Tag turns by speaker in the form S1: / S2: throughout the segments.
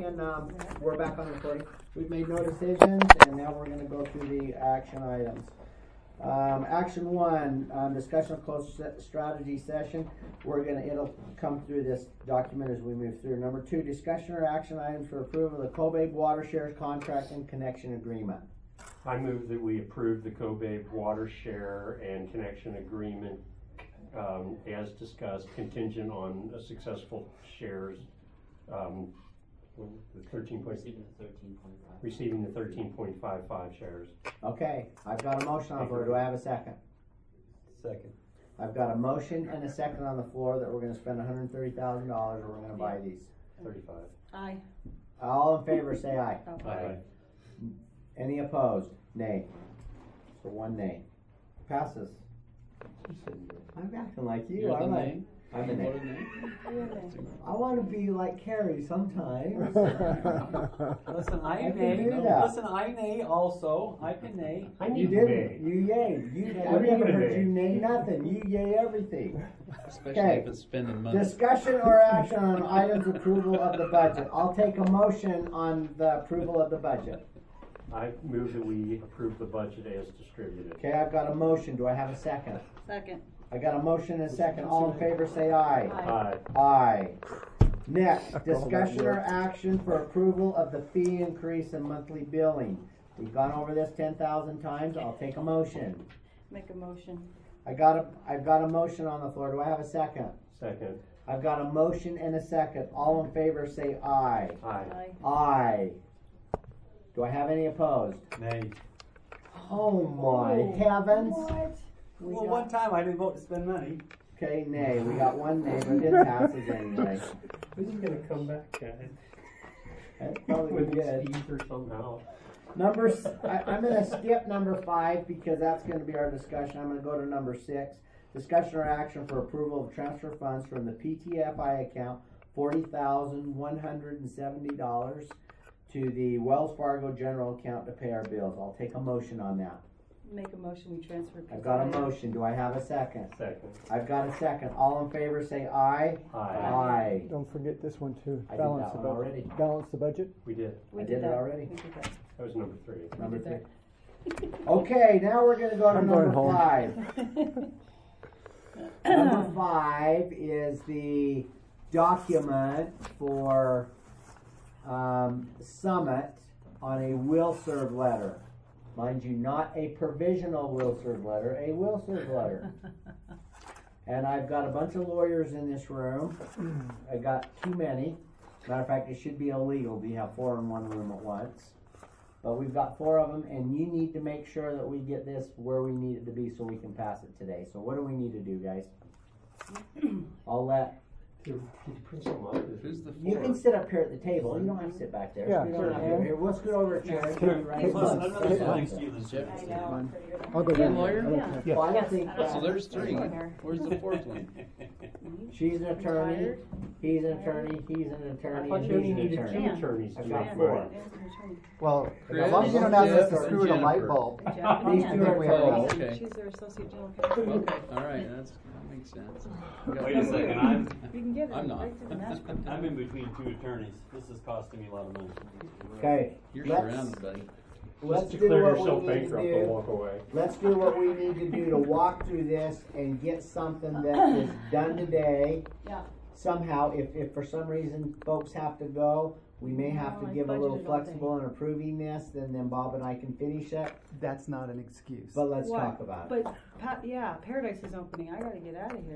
S1: can, we're back on recording. We've made no decisions, and now we're gonna go through the action items. Action one, discussion of closed strategy session. It'll come through this document as we move through. Number two, discussion or action items for approval of the Kobe Water Shares contract and connection agreement.
S2: I move that we approve the Kobe Water Share and connection agreement as discussed, contingent on a successful shares, receiving the 13.55 shares.
S1: Okay, I've got a motion on the floor. Do I have a second?
S3: Second.
S1: I've got a motion and a second on the floor that we're gonna spend $130,000 or we're gonna buy these.
S2: 35.
S4: Aye.
S1: All in favor say aye.
S4: Oh.
S2: Aye.
S1: Any opposed? Nay. So one nay. Passes. I'm acting like you.
S3: You're the
S1: I'm like,
S3: name?
S1: I'm a nay.
S3: Voted name?
S1: I want to be like Carrie sometimes.
S5: Listen, I
S1: I can
S5: nay.
S1: do that.
S5: Listen, I nay also. I can nay.
S2: I
S1: You
S2: need
S1: didn't.
S2: nay.
S1: You yayed. You.
S2: Yeah,
S1: I've
S2: I
S1: never
S2: need a
S1: heard
S2: nay.
S1: you nay nothing. You yay everything.
S3: Especially
S1: Okay.
S3: if it's spending money.
S1: Discussion or action on items approval of the budget. I'll take a motion on the approval of the budget.
S2: I move that we approve the budget as distributed.
S1: Okay, I've got a motion. Do I have a second?
S4: Second.
S1: I got a motion and a second. All in favor say aye.
S2: Aye.
S1: Aye. Next, discussion or action for approval of the fee increase in monthly billing. We've gone over this 10,000 times. I'll take a motion.
S4: Make a motion.
S1: I've got a motion on the floor. Do I have a second?
S2: Second.
S1: I've got a motion and a second. All in favor say aye.
S2: Aye.
S4: Aye.
S1: Aye. Do I have any opposed?
S5: Nay.
S1: Oh my heavens. We
S5: Well,
S1: got-
S5: one time I didn't vote to spend money.
S1: Okay, nay. We got one nay, but it passes anyway.
S2: Who's gonna come back, guys?
S1: That's probably
S2: With
S1: good.
S2: Steve or somehow.
S1: I'm gonna skip number 5 because that's gonna be our discussion. I'm gonna go to number 6. Discussion or action for approval of transfer funds from the PTFI account, $40,170 to the Wells Fargo general account to pay our bills. I'll take a motion on that.
S4: Make a motion, we transfer.
S1: I've got a motion. Do I have a second?
S2: Second.
S1: I've got a second. All in favor say aye.
S2: Aye.
S1: Aye.
S6: Don't forget this one too.
S1: I did
S6: Balance
S1: that
S6: the
S1: one
S6: budget.
S1: already.
S6: Balance the budget.
S2: We did.
S4: We
S1: I
S4: did
S1: did it
S4: that.
S1: already.
S4: We did that.
S2: That was number 3.
S1: Number
S4: did
S1: 3. Okay, now we're gonna go to
S6: I'm
S1: number
S6: going home.
S1: 5. Number 5 is the document for Summit on a will serve letter. Mind you, not a provisional will serve letter, a will serve letter. And I've got a bunch of lawyers in this room. I got too many. Matter of fact, it should be illegal to have 4 in one room at once. But we've got 4 of them, and you need to make sure that we get this where we need it to be so we can pass it today. So what do we need to do, guys? I'll let
S2: Did you print something up?
S3: Who's the
S1: you
S3: four?
S1: can sit up here at the table. You don't have to sit back there.
S6: Yeah,
S1: Scoot
S6: sure.
S1: on up here. We'll scoot over a chair.
S6: Sure.
S1: Right.
S6: Hey,
S5: Listen, I'd rather sit
S1: Well,
S5: next to you than sit
S3: Jeff.
S5: next
S4: I
S5: to you.
S4: know.
S6: Fine.
S4: Pretty good.
S6: I'll go
S3: You a
S6: down.
S3: lawyer?
S6: I don't care.
S1: I don't
S4: Yes,
S1: think
S4: I don't
S3: So there's 3. Where's the 4th one?
S1: she's an attorney.
S4: Retired.
S1: He's an attorney. He's an
S2: I
S1: attorney.
S2: thought
S1: And
S2: you only
S1: he's an
S2: needed 2
S1: attorney.
S2: attorneys.
S1: I've
S2: to
S1: got
S2: do it.
S1: 4.
S4: There's an attorney.
S6: Well,
S3: Chris,
S6: as long as you don't ask us
S3: Jeff,
S6: to
S3: or
S6: screw in a light
S3: Jennifer?
S6: bulb.
S4: Jeff
S1: These
S4: and
S1: two
S4: Ann.
S1: are attorneys.
S3: Okay.
S4: She's our associate general counsel.
S3: Okay, all right, that makes sense.
S5: Wait a second, I'm
S4: You can get it.
S3: I'm not.
S4: Right to the master.
S5: I'm in between 2 attorneys. This is costing me a lot of money.
S1: Okay.
S3: You're
S1: let's-
S3: surrounded, buddy.
S1: Let's
S2: Just
S1: do
S2: declare
S1: what
S2: yourself
S1: we need to
S2: bankrupt and
S1: do.
S2: walk away.
S1: Let's do what we need to do to walk through this and get something that is done today.
S4: Yeah.
S1: Somehow, if for some reason folks have to go, we may have to
S4: No, I
S1: give a little
S4: budgeted all day.
S1: flexible in approving this, then Bob and I can finish it.
S6: That's not an excuse.
S1: But let's
S4: Why?
S1: talk about it.
S4: But Paradise is opening. I gotta get out of here.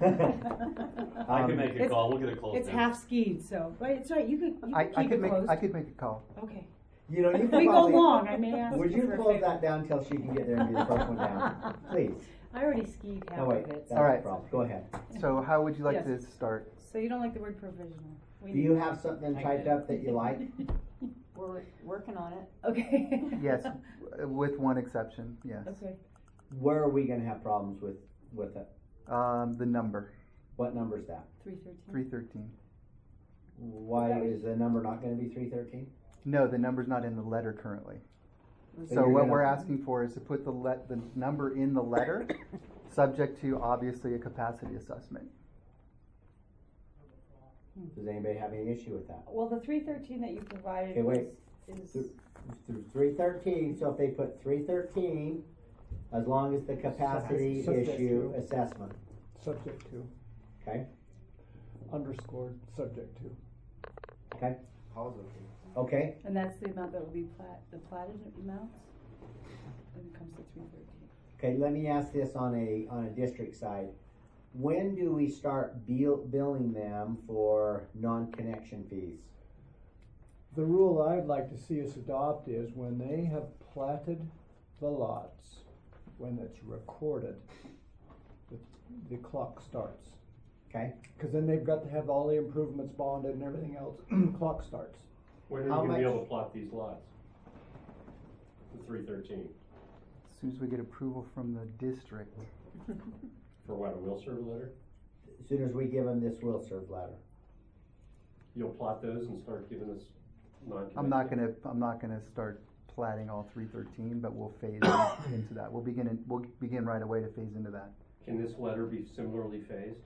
S5: I can make a
S4: It's-
S5: call. We'll get it closed
S4: It's
S5: down.
S4: half skied, so but it's right. You could
S6: I
S4: keep
S6: could
S4: it
S6: make
S4: closed.
S6: I could make a call.
S4: Okay.
S1: You know, you
S4: If
S1: could
S4: we go
S1: probably,
S4: long, I may ask
S1: would
S4: you
S1: you
S4: for a
S1: close
S4: favor.
S1: that down till she can get there and be the first one down? Please.
S4: I already skied half
S1: No, wait.
S4: of it.
S1: That's
S4: So.
S6: All right.
S1: the problem. Go ahead.
S6: So how would you like
S4: Yes.
S6: to start?
S4: So you don't like the word provisional? We
S1: Do
S4: need
S1: you
S4: that.
S1: have something
S5: I
S1: typed
S5: did.
S1: up that you like?
S7: We're working on it.
S4: Okay.
S6: Yes, with one exception. Yes.
S4: Okay.
S1: Where are we going to have problems with it?
S6: The number
S1: What number is that?
S4: 313.
S6: 313.
S1: Why is the number not going to be 313?
S6: No, the number's not in the letter currently.
S1: So
S6: So
S1: you're
S6: what
S1: gonna-
S6: we're asking for is to put the number in the letter, subject to obviously a capacity assessment.
S1: Does anybody have any issue with that?
S4: Well, the 313 that you provided
S1: Okay, wait.
S4: is
S1: Through 313, so if they put 313, as long as the capacity
S8: Subject
S1: issue
S8: to.
S1: assessment,
S8: Subject to,
S1: okay?
S8: underscored, subject to.
S1: Okay,
S6: Positive.
S1: okay,
S4: and that's the amount that will be the platted amounts when it comes to 313.
S1: okay, let me ask this on a district side. When do we start billing them for non-connection fees?
S8: The rule I'd like to see us adopt is when they have platted the lots, when it's recorded, the clock starts.
S1: Okay,
S8: Cause then they've got to have all the improvements bonded and everything else, clock starts.
S2: When are
S1: How
S2: you gonna be
S1: much-
S2: able to plot these lots? The 313,
S6: As soon as we get approval from the district.
S2: for what, a will serve letter?
S1: as soon as we give them this will serve letter.
S2: You'll plot those and start giving us non-connected?
S6: I'm not gonna start platting all 313, but we'll phase into that. We'll begin right away to phase into that.
S2: Can this letter be similarly phased?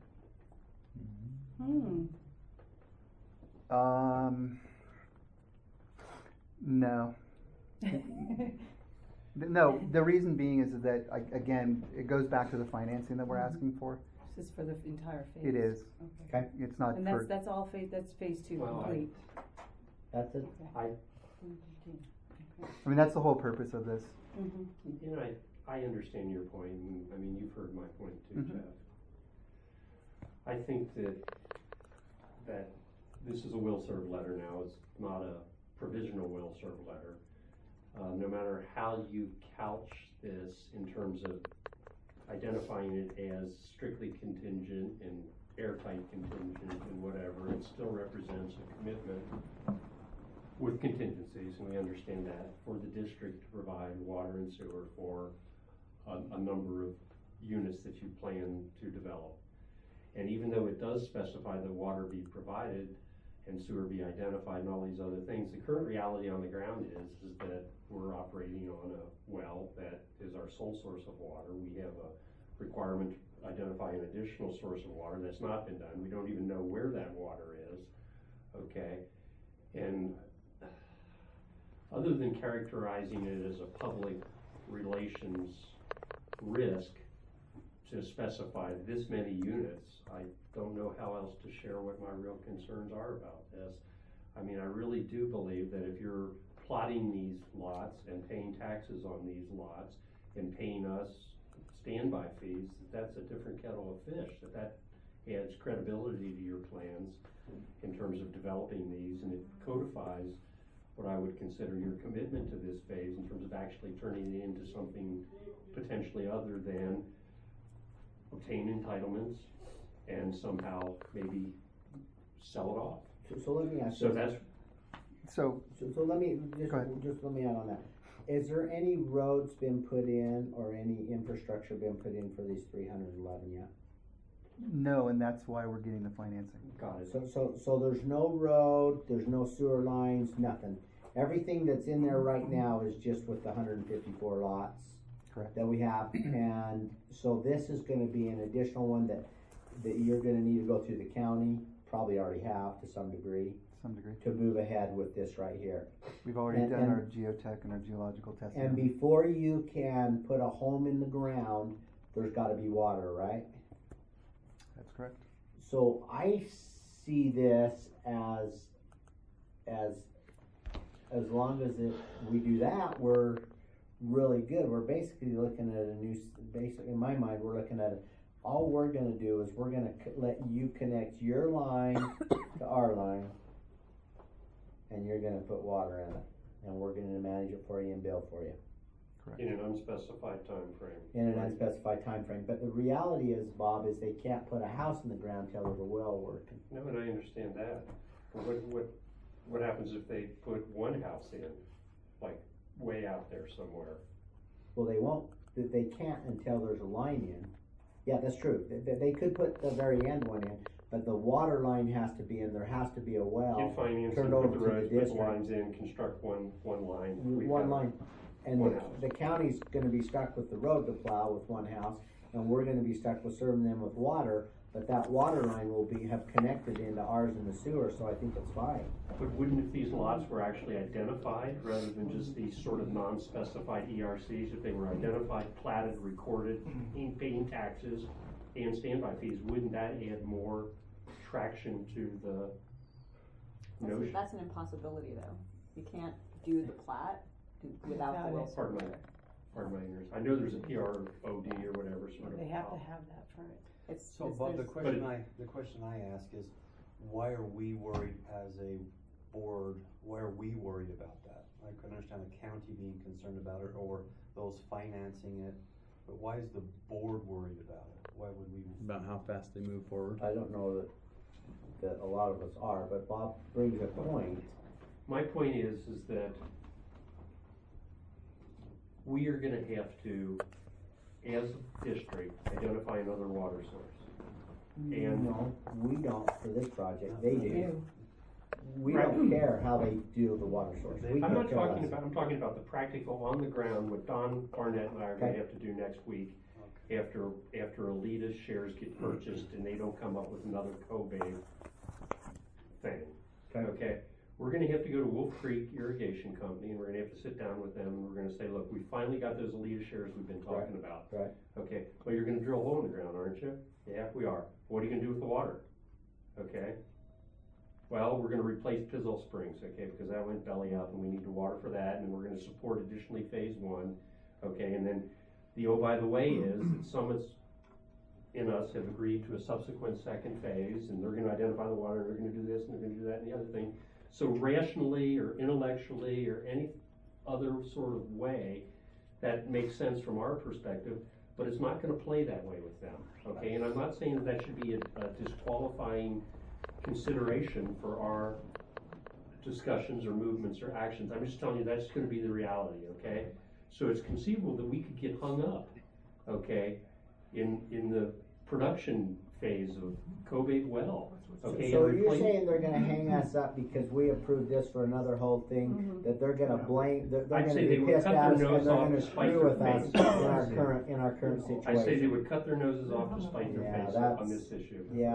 S6: No. No, the reason being is that, again, it goes back to the financing that we're asking for.
S4: This is for the entire phase.
S6: It is.
S4: Okay.
S1: Okay,
S6: It's not
S4: And
S6: for,
S4: that's all phase, that's phase 2
S2: Well,
S4: complete.
S1: that's it. I,
S4: 313.
S6: I mean, that's the whole purpose of this.
S4: Mhm.
S2: You know, I understand your point, and, I mean, you've heard my point too,
S6: Mhm.
S2: Jeff. I think that this is a will serve letter now, it's not a provisional will serve letter. No matter how you couch this in terms of identifying it as strictly contingent and airtight contingent and whatever, it still represents a commitment with contingencies, and we understand that, for the district to provide water and sewer for a number of units that you plan to develop. And even though it does specify that water be provided and sewer be identified and all these other things, the current reality on the ground is that we're operating on a well that is our sole source of water. We have a requirement to identify an additional source of water that's not been done. We don't even know where that water is, okay? And other than characterizing it as a public relations risk to specify this many units, I don't know how else to share what my real concerns are about this. I mean, I really do believe that if you're plotting these lots and paying taxes on these lots and paying us standby fees, that's a different kettle of fish, that adds credibility to your plans in terms of developing these, and it codifies what I would consider your commitment to this phase in terms of actually turning it into something potentially other than obtain entitlements and somehow maybe sell it off.
S1: so let me ask
S2: So
S1: you.
S2: that's,
S6: So,
S1: So let me,
S6: Go ahead.
S1: just let me add on that. Is there any roads been put in or any infrastructure been put in for these 311 yet?
S6: no, and that's why we're getting the financing.
S2: got it.
S1: So there's no road, there's no sewer lines, nothing. Everything that's in there right now is just with the 154 lots
S6: Correct.
S1: that we have. And so this is gonna be an additional one that you're gonna need to go through the county, probably already have to some degree,
S6: To some degree.
S1: to move ahead with this right here.
S6: We've already
S1: And-
S6: done
S1: and-
S6: our geotech and our geological testing.
S1: And before you can put a home in the ground, there's gotta be water, right?
S6: That's correct.
S1: So I see this as long as we do that, we're really good. We're basically looking at in my mind, we're looking at all we're gonna do is we're gonna let you connect your line to our line, and you're gonna put water in it, and we're gonna manage it for you and bill for you
S6: Correct.
S2: In an unspecified time frame.
S1: in an unspecified time frame. But the reality is, Bob, is they can't put a house in the ground till there's a well working.
S2: No, and I understand that. But what happens if they put one house in, like way out there somewhere?
S1: Well, they won't, they can't until there's a line in. Yeah, that's true. They could put the very end one in, but the water line has to be in, there has to be a well.
S2: Get financing,
S1: turned
S2: put
S1: over
S2: the
S1: to the
S2: roads, put the
S1: district.
S2: lines in, construct one line. We've
S1: One
S2: got-
S1: line. And
S2: one house.
S1: the county's gonna be stuck with the road to plow with one house, and we're gonna be stuck with serving them with water. but that water line will have connected into ours in the sewer, so I think it's fine.
S2: But wouldn't if these lots were actually identified, rather than just these sort of non-specified ERCs, if they were identified, platted, recorded, paying taxes and standby fees, wouldn't that add more traction to the notion?
S7: That's an impossibility though. You can't do the plat without the will serve letter.
S2: Pardon my ignorance. I know there's a PROD or whatever sort of.
S4: They have to have that for it.
S5: So Bob, the question I ask is, why are we worried as a board, why are we worried about that? I can understand the county being concerned about it or those financing it, but why is the board worried about it? Why would we?
S3: About how fast they move forward.
S1: I don't know that a lot of us are, but Bob brings a point.
S2: My point is that we are gonna have to, as a district, identify another water source. And
S1: No, we don't for this project, they do. We don't care how they do the water source. We
S2: I'm
S1: could
S2: not
S1: care
S2: talking
S1: less.
S2: about, I'm talking about the practical on the ground, what Don Barnett and I are gonna
S1: Okay.
S2: have to do next week after Alita's shares get purchased and they don't come up with another Kobe thing. Okay, we're gonna have to go to Wolf Creek Irrigation Company and we're gonna have to sit down with them and we're gonna say, look, we finally got those Alita shares we've been talking about.
S1: Right.
S2: Okay, well, you're gonna drill a hole in the ground, aren't you? Yeah, we are. What are you gonna do with the water? Okay. Well, we're gonna replace Pizzle Springs, okay, because that went belly up and we need the water for that, and then we're gonna support additionally phase one, okay, and then the oh by the way is that Summits in us have agreed to a subsequent second phase, and they're gonna identify the water, and they're gonna do this, and they're gonna do that, and the other thing. So rationally or intellectually or any other sort of way, that makes sense from our perspective, but it's not gonna play that way with them, okay? And I'm not saying that should be a disqualifying consideration for our discussions or movements or actions. I'm just telling you that's gonna be the reality, okay? So it's conceivable that we could get hung up, okay, in the production phase of Kobe well, okay?
S1: So
S2: and
S1: you're
S2: replace-
S1: saying they're gonna hang us up because we approved this for another whole thing, that they're gonna blame, they're
S2: I'd
S1: gonna
S2: say they
S1: be
S2: would
S1: pissed
S2: cut
S1: at
S2: their
S1: us and
S2: nose
S1: they're
S2: off
S1: gonna
S2: to spite
S1: screw
S2: their
S1: with us
S2: face.
S1: in our current situation.
S2: I say they would cut their noses off to spite their
S1: Yeah,
S2: face
S1: that's-
S2: on this issue.
S1: Yeah,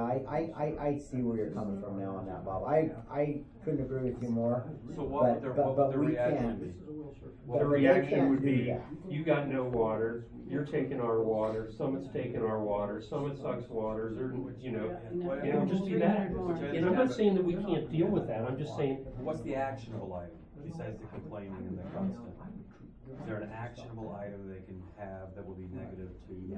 S1: I see where you're coming from now on that, Bob. I couldn't agree with you more.
S5: So what would the
S1: we
S5: reaction
S1: can't.
S5: be?
S1: But
S2: The
S1: they
S2: reaction
S1: can't
S2: would
S1: do
S2: be,
S1: that.
S2: you got no water, you're taking our water, Summit's taking our water, Summit sucks water, they're, you know, it would just be that. And I'm not saying that we can't deal with that, I'm just saying,
S5: What's the actionable item besides the complaining and the constant? Is there an actionable item they can have that will be negative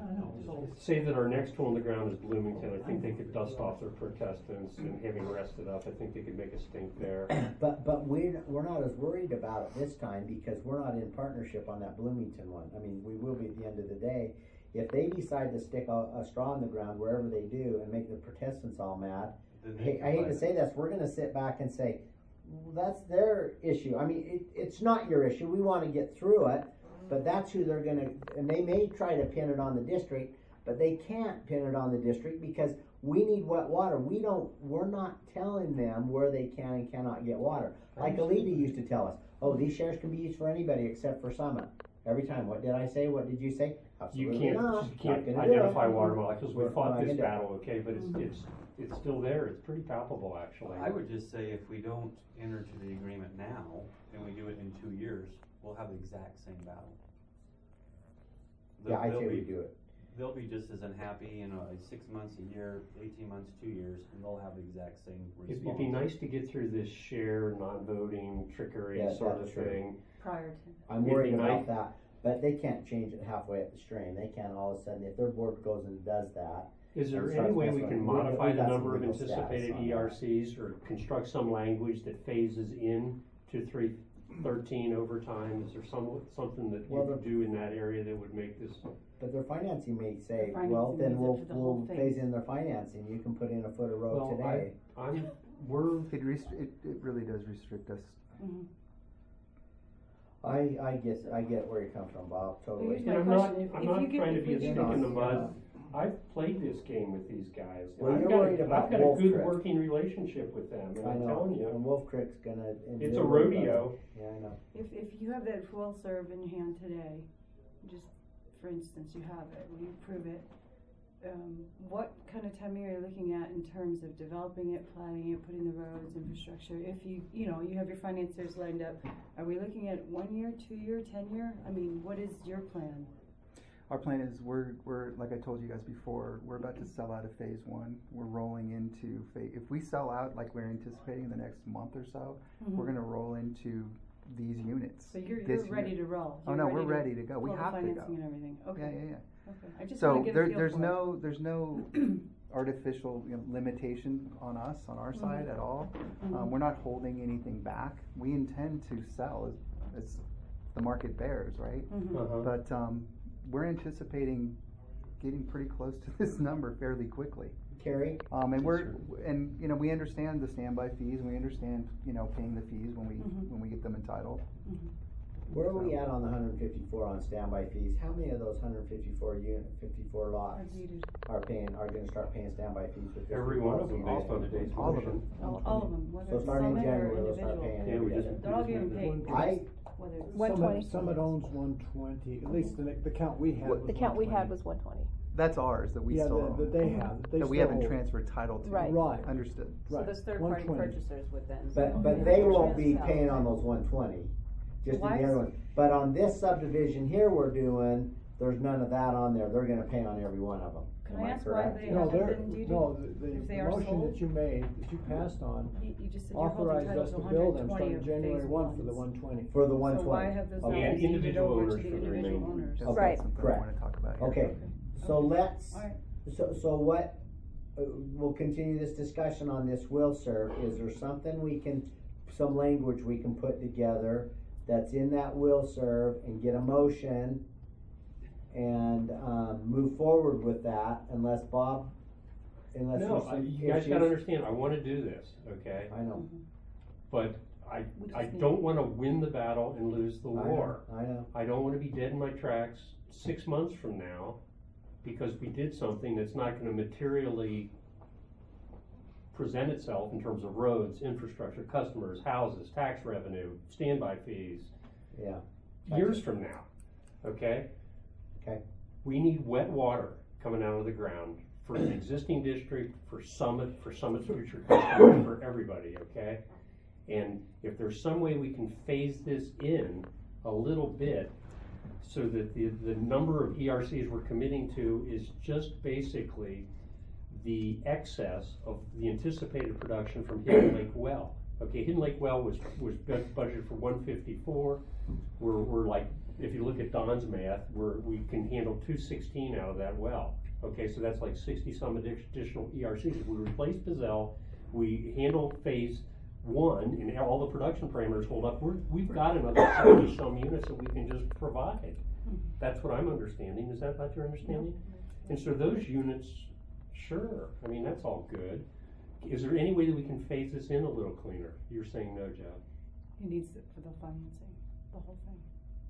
S5: to?
S2: say that our next hole in the ground is Bloomington, I think they could dust off their protestants and having rested up, I think they could make a stink there.
S1: But we're not as worried about it this time because we're not in partnership on that Bloomington one. I mean, we will be at the end of the day. If they decide to stick a straw in the ground wherever they do and make the Protestants all mad, I hate to say this, we're gonna sit back and say, well, that's their issue. I mean, it's not your issue. We wanna get through it, but that's who they're gonna, and they may try to pin it on the district, but they can't pin it on the district because we need wet water. We're not telling them where they can and cannot get water. Like Alita used to tell us, oh, these shares can be used for anybody except for Summit. Every time, what did I say? What did you say?
S2: You
S1: Absolutely
S2: can't,
S1: not.
S2: you can't
S1: Not gonna do
S2: identify
S1: it.
S2: water molecules, we
S1: We're
S2: fought
S1: not
S2: this
S1: gonna do it.
S2: battle, okay, but it's still there, it's pretty palpable actually.
S5: I would just say if we don't enter into the agreement now and we do it in 2 years, we'll have the exact same battle.
S1: Yeah, I
S5: They'll
S1: say we
S5: be-
S1: do it.
S5: They'll be just as unhappy in 6 months, a year, 18 months, 2 years, and they'll have the exact same response.
S2: It'd be nice to get through this share, non-voting, trickery
S1: Yeah,
S2: sort of
S1: that's true.
S2: thing.
S4: Prior to.
S1: I'm
S2: It'd
S1: worried
S2: be
S1: about
S2: nice-
S1: that, but they can't change it halfway up the stream. They can't all of a sudden, if their board goes and does that.
S2: Is there
S1: and
S2: any
S1: starts
S2: way we
S1: messing
S2: can
S1: with it,
S2: modify
S1: we
S2: the
S1: got some
S2: number of
S1: legal status
S2: anticipated
S1: on that.
S2: ERCs or construct some language that phases in to 313 over time? Is there something that you
S1: Well,
S2: could do in that area that would make this?
S1: But their financing may say,
S4: Their
S1: well,
S4: financing
S1: then
S4: needs it
S1: we'll,
S4: for the whole
S1: we'll
S4: phase.
S1: phase in their financing. You can put in a foot of road
S2: Well,
S1: today.
S2: we're,
S6: It really does restrict us.
S4: Mhm.
S1: I get where you come from, Bob, totally.
S4: Here's
S2: and
S4: my
S2: I'm not,
S4: question.
S2: I'm
S4: If
S2: not
S4: you get-
S2: trying to
S4: if
S2: be a
S4: we
S2: stick
S4: get-
S2: in the mud. I've played this game with these guys.
S1: Well,
S2: I've
S1: you're
S2: got
S1: worried about
S2: I've got a
S1: Wolf
S2: good
S1: Creek.
S2: working relationship with them, and
S1: I
S2: I'm
S1: know,
S2: telling you,
S1: and Wolf Creek's gonna. and
S2: it's
S1: they're
S2: a
S1: worried about
S2: rodeo.
S1: it. Yeah, I know.
S4: If you have that full serve in your hand today, just for instance, you have it, will you prove it? what kind of timing are you looking at in terms of developing it, planning it, putting the roads, infrastructure? If you have your financiers lined up, are we looking at 1 year, 2 year, 10 year? I mean, what is your plan?
S6: Our plan is we're like I told you guys before, we're about to sell out of phase one. We're rolling into if we sell out like we're anticipating in the next month or so, we're gonna roll into these units.
S4: So you're
S6: this
S4: ready
S6: year.
S4: to roll.
S6: Oh
S4: You're
S6: no, we're
S4: to
S6: ready to go. We
S4: pull the
S6: have to go.
S4: financing and everything. Okay.
S6: Yeah.
S4: Okay. I just
S6: So
S4: want to get a feel
S6: there's
S4: for it.
S6: there's no artificial limitation on us on our side at all. We're not holding anything back. We intend to sell as the market bears, right?
S2: Uh-huh.
S6: But we're anticipating getting pretty close to this number fairly quickly.
S1: Terry?
S6: And we understand the standby fees, and we understand paying the fees when we get them entitled.
S1: Where are we at on the 154 on standby fees? How many of those 54 lots are gonna start paying standby fees with this?
S2: Every one of them based on today's
S6: All of
S2: commission.
S4: All of them, whether
S1: So
S4: it's
S1: starting in
S4: summit or
S1: January, they'll start
S4: individual.
S1: paying
S2: Yeah, we
S1: every
S2: just-
S4: They're all getting paid.
S1: I-
S4: Whether it's
S9: 120.
S8: Summit owns 120, at least the count we had was
S9: The count we had
S8: 120.
S9: was 120.
S6: That's ours that we
S8: Yeah,
S6: still own.
S8: that they have, that they
S6: that we
S8: still
S6: haven't
S8: hold.
S6: transferred title to.
S9: Right.
S8: Right.
S6: Understood.
S7: So
S8: Right,
S7: those third-party
S8: 120.
S7: purchasers would then.
S1: But they won't be paying on those 120, just in
S4: Why
S1: the
S4: is-
S1: other one. But on this subdivision here we're doing, there's none of that on there. They're gonna pay on every one of them.
S4: Can
S1: Am
S4: I ask why
S1: correct?
S4: they
S8: No,
S4: haven't
S8: they're,
S4: been deeded?
S8: no,
S4: If they
S8: the
S4: are
S8: motion
S4: sold?
S8: that you made, that you passed on,
S4: You just said you're holding
S8: authorized
S4: title
S8: us
S4: to
S8: to bill them
S4: 120
S8: starting
S4: of
S8: January
S4: phase
S8: 1 for the
S4: ones.
S8: 120.
S1: For the
S4: So why
S1: 120.
S4: have those
S1: Okay.
S4: not
S2: And
S4: been deeded
S2: individual
S4: over
S2: owners
S4: to the
S2: for the
S4: individual
S2: remaining.
S4: owners?
S6: That's
S9: Right.
S6: not something
S1: Correct.
S6: I want to talk about here.
S1: Okay, so
S4: Okay.
S1: let's,
S4: All right.
S1: so what, we'll continue this discussion on this will serve. Is there something some language we can put together that's in that will serve and get a motion and move forward with that unless
S2: No,
S1: there's some
S2: you guys
S1: issues?
S2: gotta understand, I wanna do this, okay?
S1: I know,
S2: But I
S4: need-
S2: don't wanna win the battle and lose the
S1: I know,
S2: war.
S1: I know.
S2: I don't wanna be dead in my tracks 6 months from now because we did something that's not gonna materially present itself in terms of roads, infrastructure, customers, houses, tax revenue, standby fees,
S1: Yeah,
S2: years from now, okay?
S1: okay,
S2: We need wet water coming out of the ground for the existing district, for Summit's future customers, for everybody, okay? And if there's some way we can phase this in a little bit so that the number of ERCs we're committing to is just basically the excess of the anticipated production from Hidden Lake Well. Okay, Hidden Lake Well was budgeted for 154. We're like, if you look at Don's math, we can handle 216 out of that well. Okay, so that's like 60 some additional ERCs. If we replace Pizzelle, we handle phase one and all the production parameters hold up, we've got another 70 some units that we can just provide. That's what I'm understanding. Is that not your understanding? And so those units, sure, I mean, that's all good. Is there any way that we can phase this in a little cleaner? You're saying no, Jeff.
S4: He needs it for the financing, the whole thing.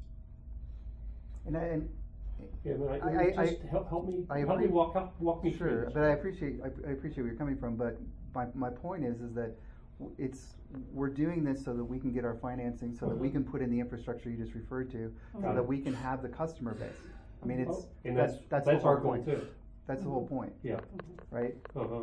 S6: And
S2: Yeah, but just help me walk me through
S6: sure,
S2: this.
S6: but I appreciate where you're coming from. But my point is that we're doing this so that we can get our financing, so that we can put in the infrastructure you just referred to, so
S2: Got
S6: that
S2: it.
S6: we can have the customer base. I mean, it's
S2: And
S6: that's the
S2: that's
S6: whole
S2: our goal
S6: point.
S2: too.
S6: That's the whole point,
S2: Yeah.
S6: right?
S2: Uh-huh.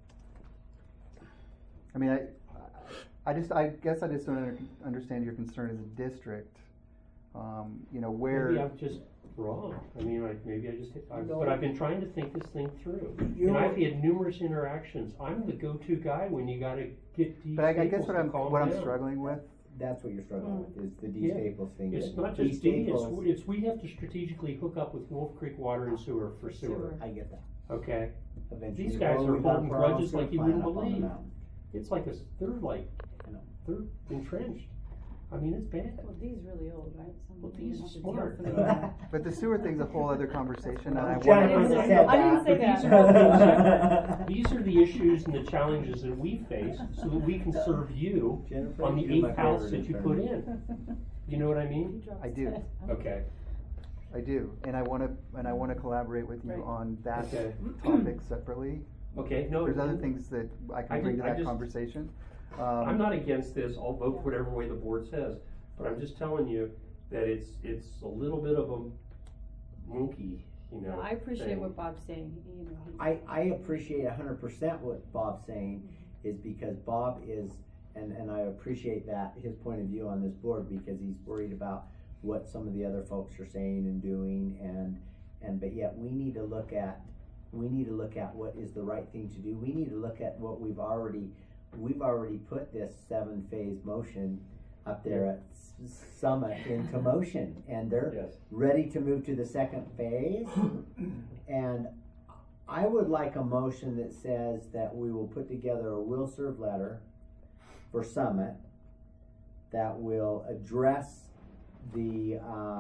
S6: I mean, I guess I just don't understand your concern as a district. Where
S2: Maybe I'm just wrong. I mean, maybe I just,
S1: No.
S2: but I've been trying to think this thing through.
S1: You
S2: And
S1: know-
S2: I've had numerous interactions. I'm the go-to guy when you gotta get these
S6: But I guess
S2: Staples
S6: what
S2: to
S6: I'm
S2: calm down.
S6: struggling with.
S1: that's what you're struggling with, is the D
S2: Yeah.
S1: Staples thing.
S2: It's
S1: that
S2: not
S1: D
S2: just D,
S1: Staples-
S2: it's we have to strategically hook up with Wolf Creek Water and Sewer for sewer,
S1: I get that,
S2: okay?
S1: eventually.
S2: These guys
S1: Well,
S2: are
S1: we gotta
S2: holding
S1: put our own
S2: grudges
S1: sewer
S2: like you
S1: plant
S2: wouldn't
S1: up on the
S2: believe.
S1: mountain.
S2: It's like
S1: I know.
S2: they're entrenched. I mean, it's bad.
S4: Well, Dee's really old, right?
S2: Well,
S4: Somebody
S2: Dee's
S4: has to
S2: smart.
S4: deal with it.
S6: But the sewer thing's a whole other conversation, and I
S1: Jennifer
S6: want
S1: said
S6: to.
S4: I didn't say
S2: But
S4: that.
S2: These are the issues and the challenges that we face so that we can serve you
S1: Jennifer,
S2: on the
S1: you're my
S2: 8th house
S1: favorite
S2: that you
S1: intern.
S2: put in. You know what I mean?
S6: I do.
S2: Okay.
S6: I do, and I want to collaborate with you
S4: Right.
S6: on that
S2: Okay.
S6: topic separately.
S2: Okay, no.
S6: There's other things that I
S2: I
S6: can bring to
S2: did- I
S6: that
S2: just-
S6: conversation.
S2: I'm not against this, I'll vote whatever way the board says, but I'm just telling you that it's a little bit of a monkey you know.
S4: I appreciate
S2: thing.
S4: what Bob's saying, you know. he-
S1: I appreciate 100% what Bob's saying, is because Bob is, and I appreciate that, his point of view on this board, because he's worried about what some of the other folks are saying and doing, but yet we need to look at what is the right thing to do. We need to look at what we've already put this 7-phase motion up there at Summit into motion, and they're
S2: Yes.
S1: ready to move to the second phase. And I would like a motion that says that we will put together a will serve letter for Summit that will address the,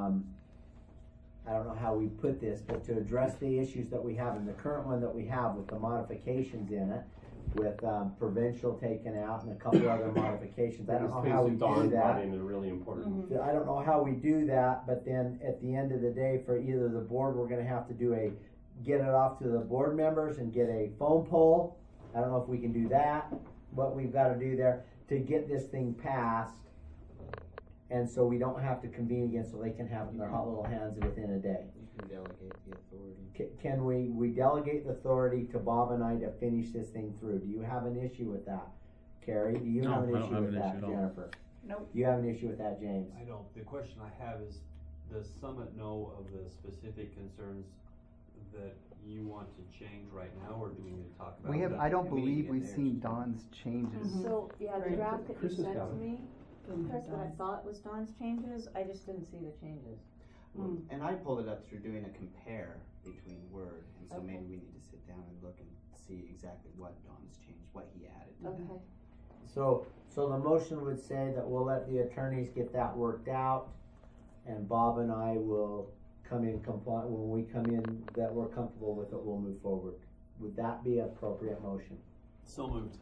S1: I don't know how we put this, but to address the issues that we have in the current one that we have with the modifications in it, with provincial taken out and a couple other modifications. I don't know how we do
S2: Dawn brought
S1: that.
S2: in are really important.
S1: I don't know how we do that, but then at the end of the day, for either the board, we're gonna have to get it off to the board members and get a phone poll. I don't know if we can do that, what we've gotta do there to get this thing passed. And so we don't have to convene again, so they can have it in their hot little hands within a day.
S3: You can delegate the authority.
S1: Can we delegate the authority to Bob and I to finish this thing through? Do you have an issue with that? Carrie, do you
S3: No,
S1: have an
S3: I don't
S1: issue
S3: have
S1: with
S3: an
S1: that,
S3: issue at all.
S1: Jennifer?
S4: Nope.
S1: Do you have an issue with that, James?
S5: I don't, the question I have is, does Summit know of the specific concerns that you want to change right now, or do we need to talk about
S6: We have,
S5: that
S6: I don't
S5: in the meeting
S6: believe
S5: in
S6: we've
S5: theirs?
S6: seen Dawn's changes.
S7: So, yeah, the
S4: Right.
S7: draft that you
S2: Chris has
S7: sent
S2: got
S7: to
S2: it.
S7: me,
S4: Didn't
S7: Chris,
S4: have
S7: what I
S4: Dawn.
S7: thought was Dawn's changes, I just didn't see the changes.
S9: And I pulled it up through doing a compare between Word, and so
S7: Okay.
S9: maybe we need to sit down and look and see exactly what Don's changed, what he added to
S7: Okay.
S9: that.
S1: So the motion would say that we'll let the attorneys get that worked out, and Bob and I will come in comply, when we come in that we're comfortable with it, we'll move forward. Would that be an appropriate motion?
S5: So moved.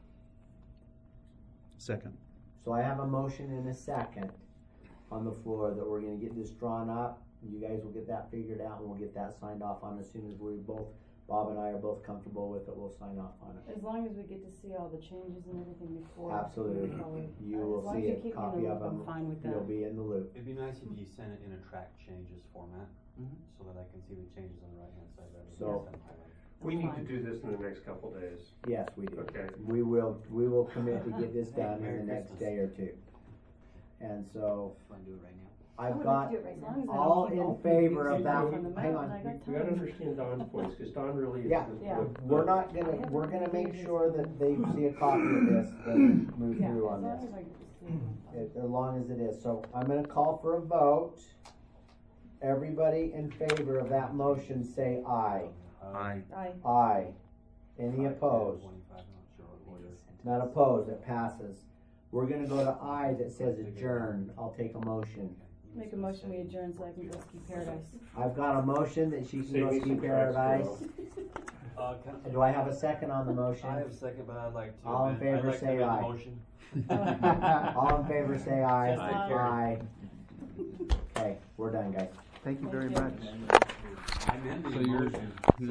S3: Second.
S1: So I have a motion and a second on the floor that we're gonna get this drawn up. You guys will get that figured out, and we'll get that signed off on as soon as Bob and I are both comfortable with it, we'll sign off on it.
S4: As long as we get to see all the changes and everything before.
S1: Absolutely.
S4: we forward.
S1: You
S4: As
S1: will
S4: long as
S1: see
S4: you
S1: a
S4: keep me in the
S1: copy of
S4: loop, I'm
S1: them,
S4: fine with
S1: you'll
S4: that.
S1: be in the loop.
S5: It'd be nice if you sent it in a track changes format,
S9: Mhm.
S5: so that I can see the changes on the right-hand side of everything.
S1: So-
S5: that's highlighted.
S2: We need to
S4: Fine.
S2: do this in the next couple days.
S1: Yes, we do.
S2: Okay.
S1: We will commit to get this
S5: Hey,
S1: done in
S5: Merry
S1: the next
S5: Christmas.
S1: day or two. And so,
S9: Want to do it right now?
S1: I've got,
S4: As long as I don't
S1: all
S4: keep
S1: in
S4: all
S1: favor of
S4: things
S1: that.
S4: off on the
S1: Hang
S4: mountain,
S1: on.
S4: I got
S2: We gotta
S4: time.
S2: understand Don's points, cause Don really is.
S1: Yeah.
S4: Yeah.
S1: we're not gonna, we're gonna make sure that they see a copy of this and move
S4: Yeah,
S1: through
S4: as
S1: on
S4: long
S1: this.
S4: as I get to see it, I'm fine.
S1: As long as it is. So I'm gonna call for a vote. Everybody in favor of that motion, say aye.
S3: Aye.
S4: Aye.
S1: Aye. Any
S5: 5, 10,
S1: opposed?
S5: 25, I'm not sure what order.
S1: Not opposed, it passes. We're gonna go to aye that says adjourn. I'll take a motion.
S4: Make a motion, we adjourn so I can go ski paradise.
S1: I've got a motion that she can
S2: Save
S1: go
S2: me
S1: ski
S2: some tracks,
S1: paradise. Do I have a second on the motion?
S5: I have a second, but I'd like to.
S1: All in
S5: amend- I'd
S1: favor,
S5: like to
S1: say
S5: amend the
S1: aye.
S5: motion.
S1: All in favor, say aye.
S5: Just like Carrie.
S1: Aye. Okay, we're done, guys.
S6: Thank you
S4: Thank
S6: very
S4: you.
S6: much.
S5: I amend the
S3: So you're-
S5: motion.